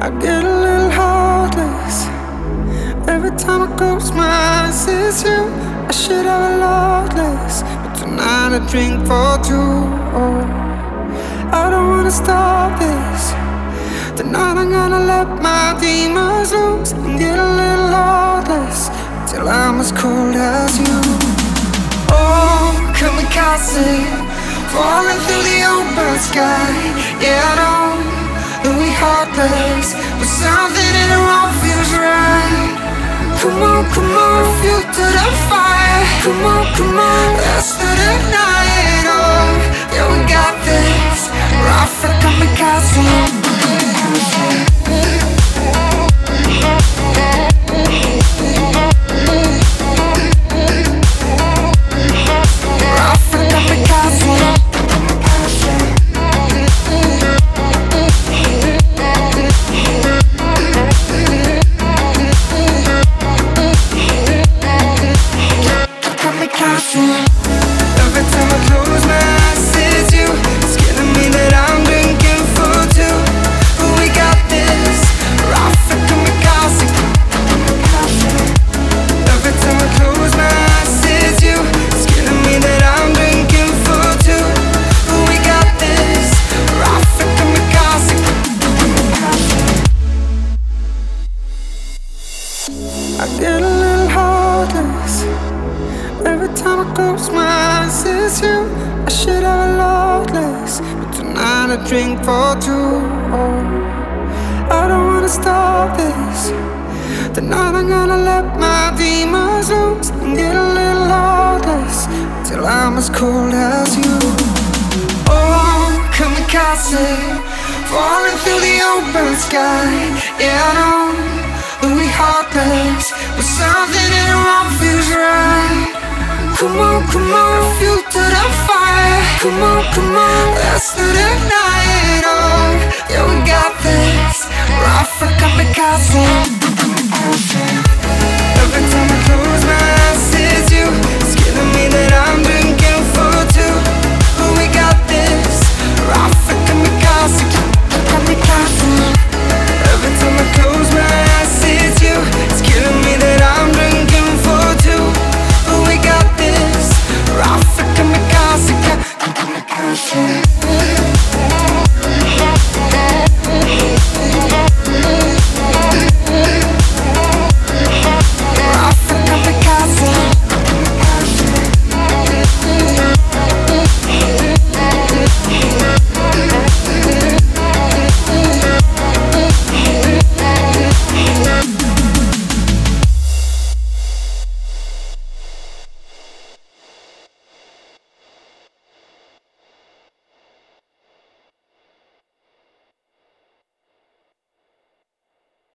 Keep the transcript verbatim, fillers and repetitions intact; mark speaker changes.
Speaker 1: I get a little heartless every time I close my eyes. It's you. I should have a lot less, but tonight I drink for two. Oh, I don't wanna stop this. Tonight I'm gonna let my demons loose and get a little heartless till I'm as cold as you. Oh, kamikaze, falling through the open sky. Yeah, I know that we heartless, but something in the wrong feels right. Come on, come on, fuel to the fire. Come on, come on, let's start the night. Oh, yeah, we got this. Ride for kamikaze. Every time I close my eyes, it's you. It's killing me that I'm drinking for two. But we got this. Ride for kamikaze. Every time I close my eyes, it's you. It's killing me that I'm drinking for two. But we got this. Ride for kamikaze. I get a little heartless every time I close my eyes. It's you. I should have a lot less, but tonight I drink for two. Oh, I don't wanna stop this. Tonight I'm gonna let my demons loose and get a little heartless till I'm as cold as you. Oh, kamikaze, falling through the open sky. Yeah, I know that we heartless, but something in the wrong feels right. Come on, come on, fuel to the fire. Come on, come on, let's do the night. Oh, yeah, we got